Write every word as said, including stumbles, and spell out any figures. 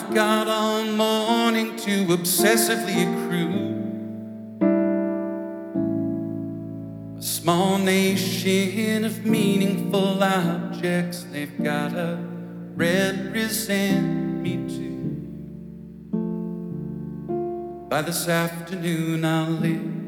I've got all morning to obsessively accrue a small nation of meaningful objects they've gotta represent me to. By this afternoon I'll live